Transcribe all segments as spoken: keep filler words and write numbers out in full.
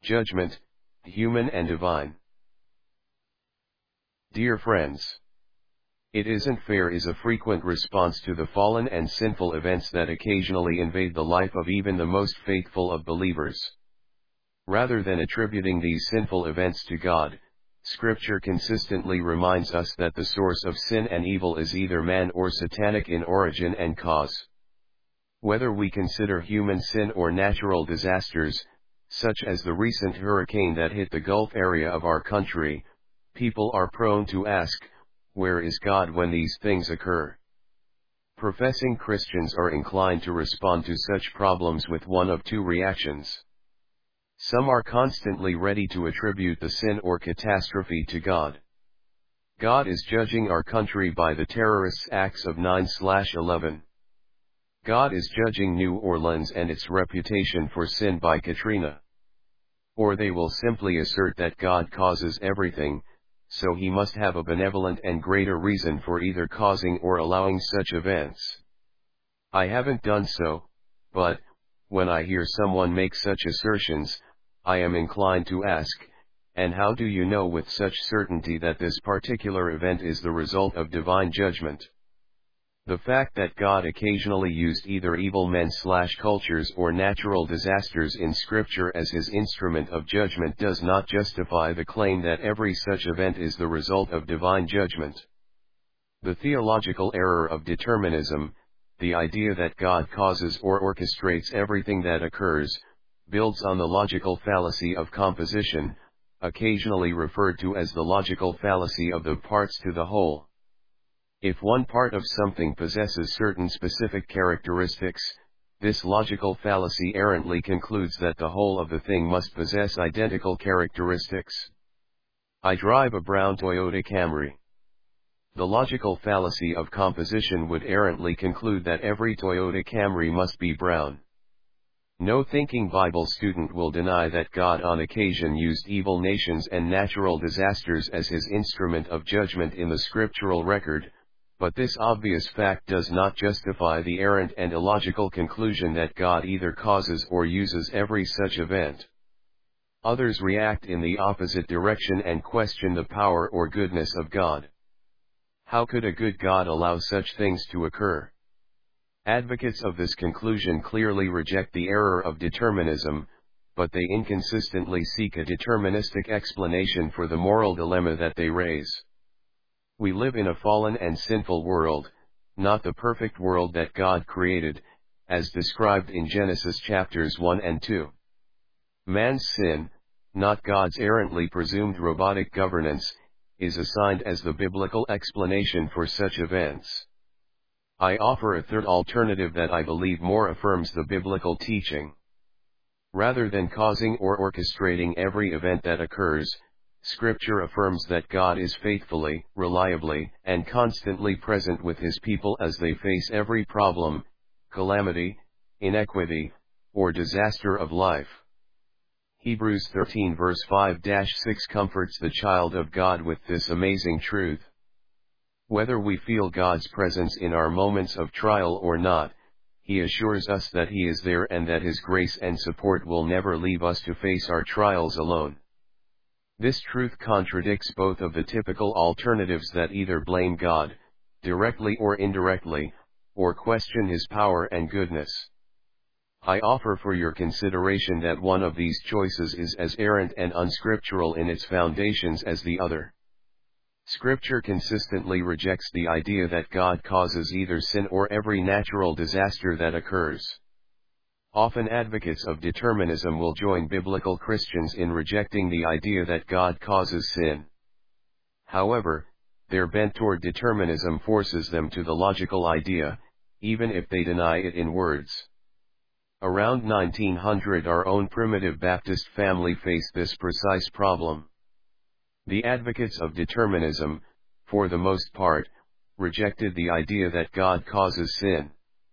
Judgment, human and divine. Dear friends, it isn't fair is a frequent response to the fallen and sinful events that occasionally invade the life of even the most faithful of believers. Rather than attributing these sinful events to God, Scripture consistently reminds us that the source of sin and evil is either man or satanic in origin and cause. Whether we consider human sin or natural disasters, such as the recent hurricane that hit the Gulf area of our country, people are prone to ask, where is God when these things occur? Professing Christians are inclined to respond to such problems with one of two reactions. Some are constantly ready to attribute the sin or catastrophe to God. God is judging our country by the terrorists' acts of nine eleven. God is judging New Orleans and its reputation for sin by Katrina. Or they will simply assert that God causes everything, so he must have a benevolent and greater reason for either causing or allowing such events. I haven't done so, but, when I hear someone make such assertions, I am inclined to ask, and how do you know with such certainty that this particular event is the result of divine judgment? The fact that God occasionally used either evil men slash cultures or natural disasters in Scripture as his instrument of judgment does not justify the claim that every such event is the result of divine judgment. The theological error of determinism, the idea that God causes or orchestrates everything that occurs, builds on the logical fallacy of composition, occasionally referred to as the logical fallacy of the parts to the whole. If one part of something possesses certain specific characteristics, this logical fallacy errantly concludes that the whole of the thing must possess identical characteristics. I drive a brown Toyota Camry. The logical fallacy of composition would errantly conclude that every Toyota Camry must be brown. No thinking Bible student will deny that God on occasion used evil nations and natural disasters as his instrument of judgment in the scriptural record, but this obvious fact does not justify the errant and illogical conclusion that God either causes or uses every such event. Others react in the opposite direction and question the power or goodness of God. How could a good God allow such things to occur? Advocates of this conclusion clearly reject the error of determinism, but they inconsistently seek a deterministic explanation for the moral dilemma that they raise. We live in a fallen and sinful world, not the perfect world that God created, as described in Genesis chapters one and two. Man's sin, not God's errantly presumed robotic governance, is assigned as the biblical explanation for such events. I offer a third alternative that I believe more affirms the biblical teaching. Rather than causing or orchestrating every event that occurs, Scripture affirms that God is faithfully, reliably, and constantly present with his people as they face every problem, calamity, inequity, or disaster of life. Hebrews thirteen verse five to six comforts the child of God with this amazing truth. Whether we feel God's presence in our moments of trial or not, he assures us that he is there and that his grace and support will never leave us to face our trials alone. This truth contradicts both of the typical alternatives that either blame God, directly or indirectly, or question his power and goodness. I offer for your consideration that one of these choices is as errant and unscriptural in its foundations as the other. Scripture consistently rejects the idea that God causes either sin or every natural disaster that occurs. Often advocates of determinism will join biblical Christians in rejecting the idea that God causes sin. However, their bent toward determinism forces them to the logical idea, even if they deny it in words. Around nineteen hundred our own primitive Baptist family faced this precise problem. The advocates of determinism, for the most part, rejected the idea that God causes sin.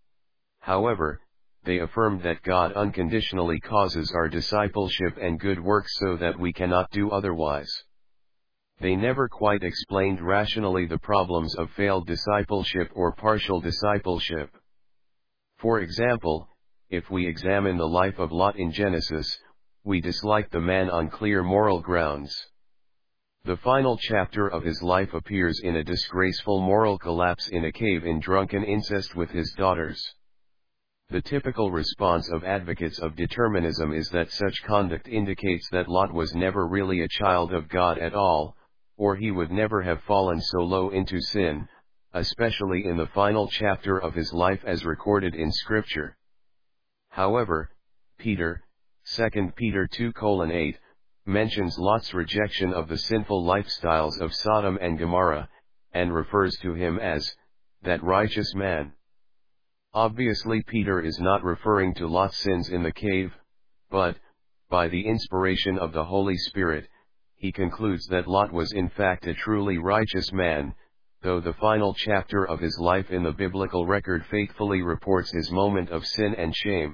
However, they affirmed that God unconditionally causes our discipleship and good works so that we cannot do otherwise. They never quite explained rationally the problems of failed discipleship or partial discipleship. For example, if we examine the life of Lot in Genesis, we dislike the man on clear moral grounds. The final chapter of his life appears in a disgraceful moral collapse in a cave in drunken incest with his daughters. The typical response of advocates of determinism is that such conduct indicates that Lot was never really a child of God at all, or he would never have fallen so low into sin, especially in the final chapter of his life as recorded in Scripture. However, Peter, Second Peter two eight, mentions Lot's rejection of the sinful lifestyles of Sodom and Gomorrah, and refers to him as that righteous man. Obviously Peter is not referring to Lot's sins in the cave, but, by the inspiration of the Holy Spirit, he concludes that Lot was in fact a truly righteous man, though the final chapter of his life in the biblical record faithfully reports his moment of sin and shame.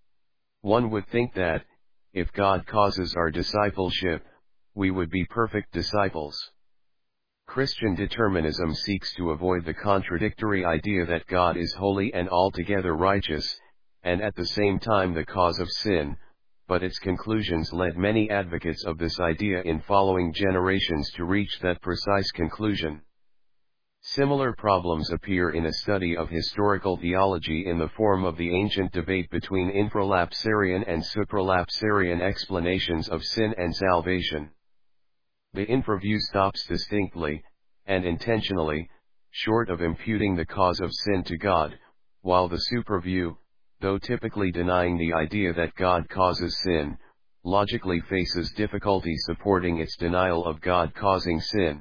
One would think that, if God causes our discipleship, we would be perfect disciples. Christian determinism seeks to avoid the contradictory idea that God is holy and altogether righteous, and at the same time the cause of sin, but its conclusions led many advocates of this idea in following generations to reach that precise conclusion. Similar problems appear in a study of historical theology in the form of the ancient debate between infralapsarian and supralapsarian explanations of sin and salvation. The infraview stops distinctly, and intentionally, short of imputing the cause of sin to God, while the supraview, though typically denying the idea that God causes sin, logically faces difficulty supporting its denial of God causing sin.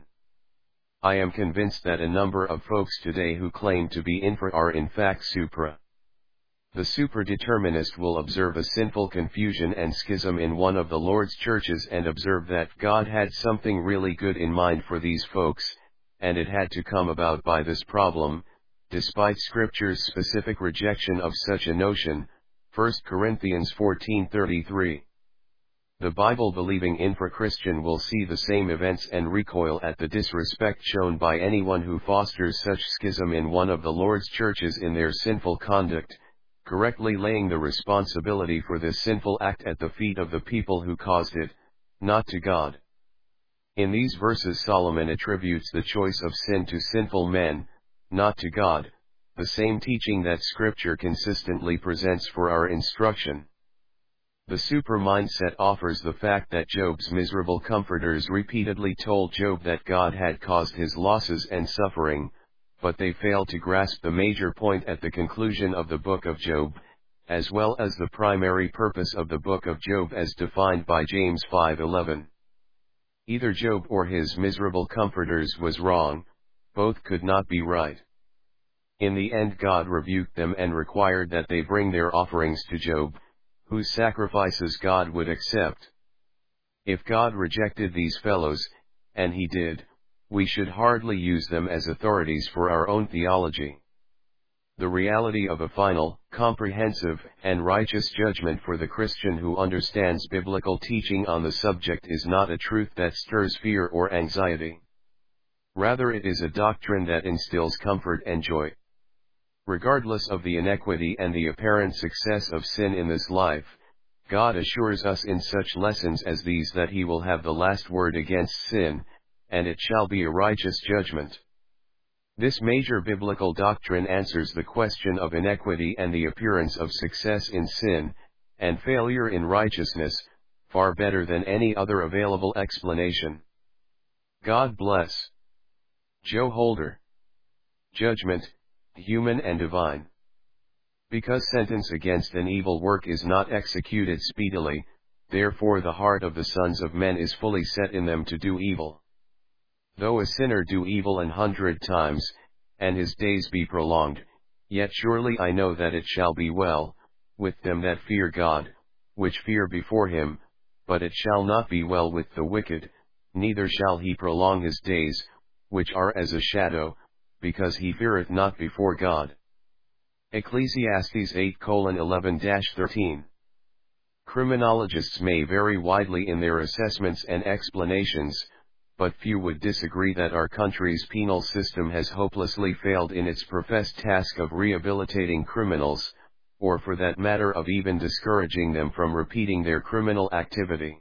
I am convinced that a number of folks today who claim to be infra are in fact supra. The supradeterminist will observe a sinful confusion and schism in one of the Lord's churches and observe that God had something really good in mind for these folks, and it had to come about by this problem, despite Scripture's specific rejection of such a notion, First Corinthians fourteen thirty-three. The Bible-believing infra-Christian will see the same events and recoil at the disrespect shown by anyone who fosters such schism in one of the Lord's churches in their sinful conduct, correctly laying the responsibility for this sinful act at the feet of the people who caused it, not to God. In these verses Solomon attributes the choice of sin to sinful men, not to God, the same teaching that Scripture consistently presents for our instruction. The super mindset offers the fact that Job's miserable comforters repeatedly told Job that God had caused his losses and suffering, but they fail to grasp the major point at the conclusion of the book of Job, as well as the primary purpose of the book of Job as defined by James five eleven. Either Job or his miserable comforters was wrong, both could not be right. In the end God rebuked them and required that they bring their offerings to Job, whose sacrifices God would accept. If God rejected these fellows, and he did, we should hardly use them as authorities for our own theology. The reality of a final, comprehensive, and righteous judgment for the Christian who understands biblical teaching on the subject is not a truth that stirs fear or anxiety. Rather, it is a doctrine that instills comfort and joy. Regardless of the inequity and the apparent success of sin in this life, God assures us in such lessons as these that he will have the last word against sin, and it shall be a righteous judgment. This major biblical doctrine answers the question of inequity and the appearance of success in sin, and failure in righteousness, far better than any other available explanation. God bless. Joe Holder. Judgment, human and divine. Because sentence against an evil work is not executed speedily, therefore the heart of the sons of men is fully set in them to do evil. Though a sinner do evil an hundred times, and his days be prolonged, yet surely I know that it shall be well with them that fear God, which fear before him, but it shall not be well with the wicked, neither shall he prolong his days, which are as a shadow, because he feareth not before God. Ecclesiastes eight eleven thirteen. Criminologists may vary widely in their assessments and explanations, but few would disagree that our country's penal system has hopelessly failed in its professed task of rehabilitating criminals, or for that matter of even discouraging them from repeating their criminal activity.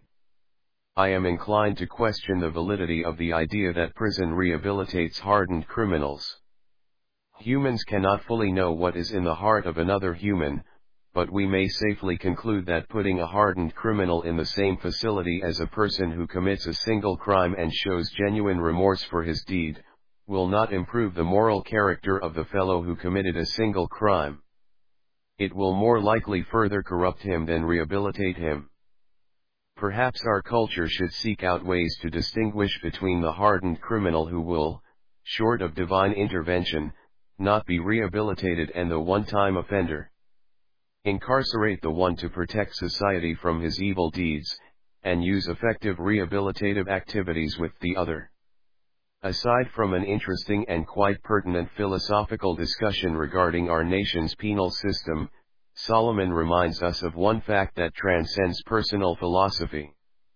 I am inclined to question the validity of the idea that prison rehabilitates hardened criminals. Humans cannot fully know what is in the heart of another human, but we may safely conclude that putting a hardened criminal in the same facility as a person who commits a single crime and shows genuine remorse for his deed, will not improve the moral character of the fellow who committed a single crime. It will more likely further corrupt him than rehabilitate him. Perhaps our culture should seek out ways to distinguish between the hardened criminal who will, short of divine intervention, not be rehabilitated and the one-time offender. Incarcerate the one to protect society from his evil deeds, and use effective rehabilitative activities with the other. Aside from an interesting and quite pertinent philosophical discussion regarding our nation's penal system, Solomon reminds us of one fact that transcends personal philosophy.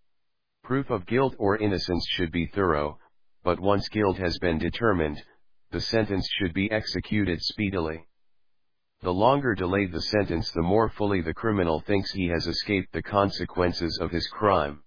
Proof of guilt or innocence should be thorough, but once guilt has been determined, the sentence should be executed speedily. The longer delayed the sentence, the more fully the criminal thinks he has escaped the consequences of his crime.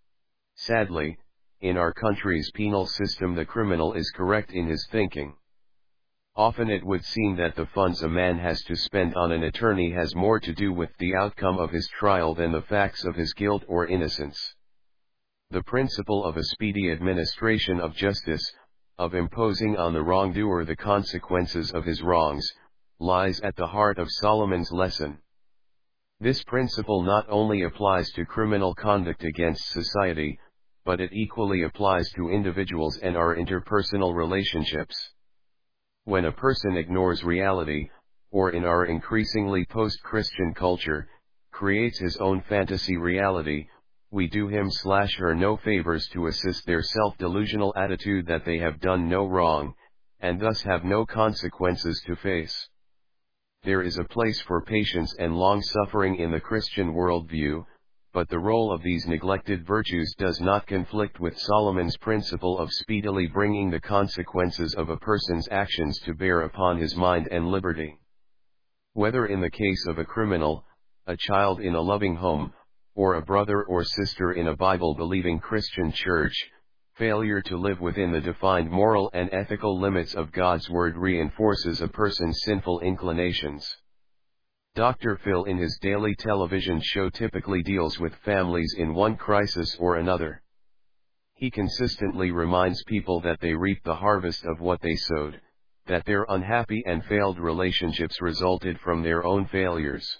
Sadly, in our country's penal system, the criminal is correct in his thinking. Often it would seem that the funds a man has to spend on an attorney has more to do with the outcome of his trial than the facts of his guilt or innocence. The principle of a speedy administration of justice, of imposing on the wrongdoer the consequences of his wrongs, lies at the heart of Solomon's lesson. This principle not only applies to criminal conduct against society, but it equally applies to individuals and our interpersonal relationships. When a person ignores reality, or in our increasingly post-Christian culture, creates his own fantasy reality, we do him slash her no favors to assist their self-delusional attitude that they have done no wrong, and thus have no consequences to face. There is a place for patience and long-suffering in the Christian worldview, but the role of these neglected virtues does not conflict with Solomon's principle of speedily bringing the consequences of a person's actions to bear upon his mind and liberty. Whether in the case of a criminal, a child in a loving home, or a brother or sister in a Bible-believing Christian church, failure to live within the defined moral and ethical limits of God's Word reinforces a person's sinful inclinations. Doctor Phil in his daily television show typically deals with families in one crisis or another. He consistently reminds people that they reap the harvest of what they sowed, that their unhappy and failed relationships resulted from their own failures.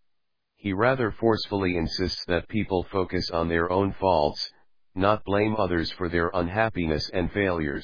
He rather forcefully insists that people focus on their own faults, not blame others for their unhappiness and failures.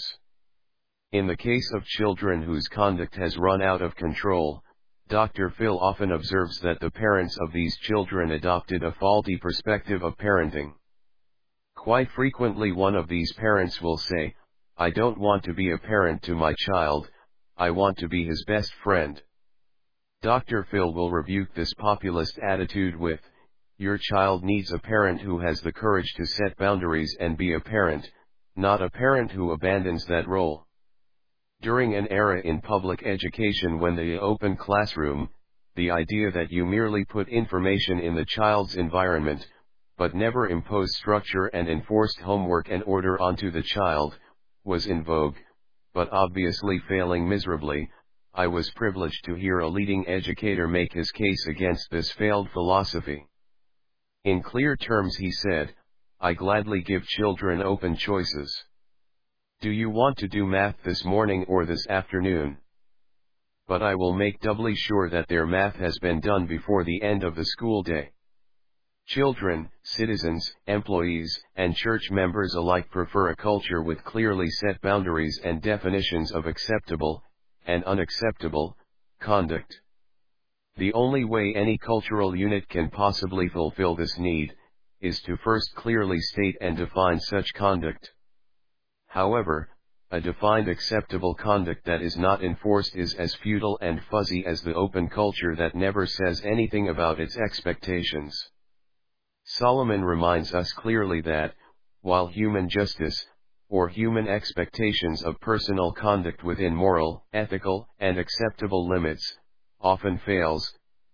In the case of children whose conduct has run out of control, Doctor Phil often observes that the parents of these children adopted a faulty perspective of parenting. Quite frequently one of these parents will say, "I don't want to be a parent to my child, I want to be his best friend." Doctor Phil will rebuke this populist attitude with, "Your child needs a parent who has the courage to set boundaries and be a parent, not a parent who abandons that role." During an era in public education when the open classroom, the idea that you merely put information in the child's environment, but never impose structure and enforced homework and order onto the child, was in vogue, but obviously failing miserably, I was privileged to hear a leading educator make his case against this failed philosophy. In clear terms he said, "I gladly give children open choices. Do you want to do math this morning or this afternoon? But I will make doubly sure that their math has been done before the end of the school day." Children, citizens, employees, and church members alike prefer a culture with clearly set boundaries and definitions of acceptable, and unacceptable, conduct. The only way any cultural unit can possibly fulfill this need, is to first clearly state and define such conduct. However, a defined acceptable conduct that is not enforced is as futile and fuzzy as the open culture that never says anything about its expectations. Solomon reminds us clearly that, while human justice, or human expectations of personal conduct within moral, ethical, and acceptable limits, often fails,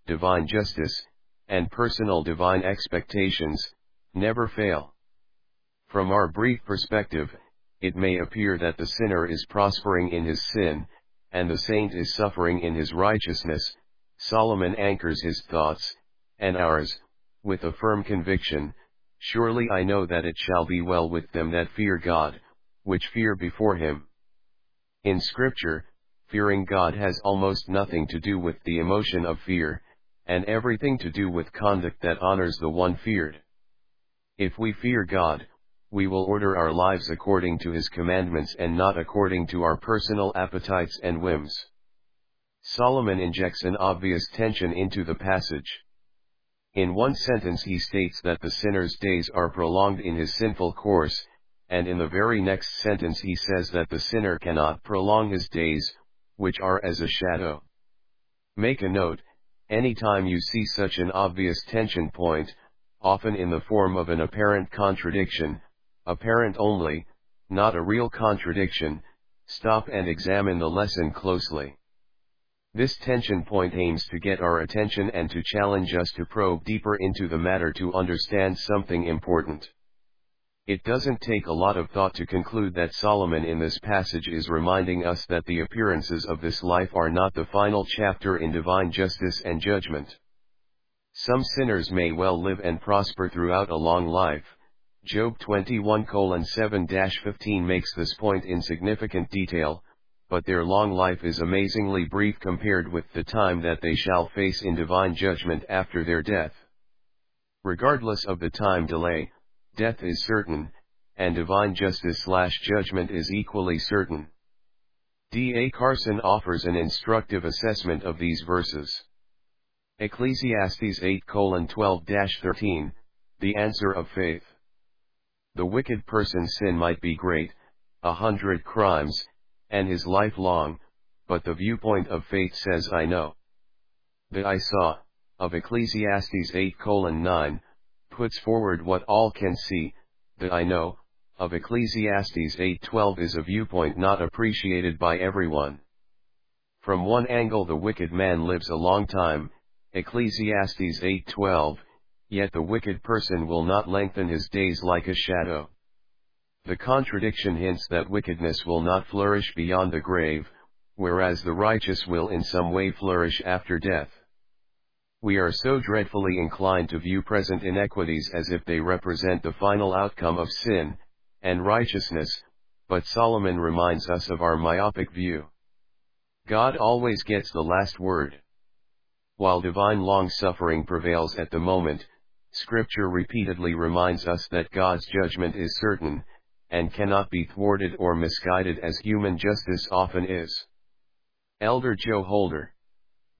divine justice, and personal divine expectations, never fail. From our brief perspective, it may appear that the sinner is prospering in his sin, and the saint is suffering in his righteousness. Solomon anchors his thoughts, and ours, with a firm conviction, "Surely I know that it shall be well with them that fear God, which fear before him." In Scripture, fearing God has almost nothing to do with the emotion of fear, and everything to do with conduct that honors the one feared. If we fear God, we will order our lives according to His commandments and not according to our personal appetites and whims. Solomon injects an obvious tension into the passage. In one sentence he states that the sinner's days are prolonged in his sinful course, and in the very next sentence he says that the sinner cannot prolong his days, which are as a shadow. Make a note, anytime you see such an obvious tension point, often in the form of an apparent contradiction, apparent only, not a real contradiction, stop and examine the lesson closely. This tension point aims to get our attention and to challenge us to probe deeper into the matter to understand something important. It doesn't take a lot of thought to conclude that Solomon in this passage is reminding us that the appearances of this life are not the final chapter in divine justice and judgment. Some sinners may well live and prosper throughout a long life. Job twenty-one colon seven to fifteen makes this point in significant detail, but their long life is amazingly brief compared with the time that they shall face in divine judgment after their death. Regardless of the time delay, death is certain, and divine justice slash judgment is equally certain. D A Carson offers an instructive assessment of these verses. Ecclesiastes eight colon twelve to thirteen, the answer of faith. The wicked person's sin might be great, a hundred crimes, and his life long, but the viewpoint of faith says I know. The I saw, of Ecclesiastes eight colon nine, puts forward what all can see. The I know, of Ecclesiastes eight twelve is a viewpoint not appreciated by everyone. From one angle the wicked man lives a long time, Ecclesiastes eight twelve, yet the wicked person will not lengthen his days like a shadow. The contradiction hints that wickedness will not flourish beyond the grave, whereas the righteous will in some way flourish after death. We are so dreadfully inclined to view present inequities as if they represent the final outcome of sin and righteousness, but Solomon reminds us of our myopic view. God always gets the last word. While divine long-suffering prevails at the moment, Scripture repeatedly reminds us that God's judgment is certain, and cannot be thwarted or misguided as human justice often is. Elder Joe Holder.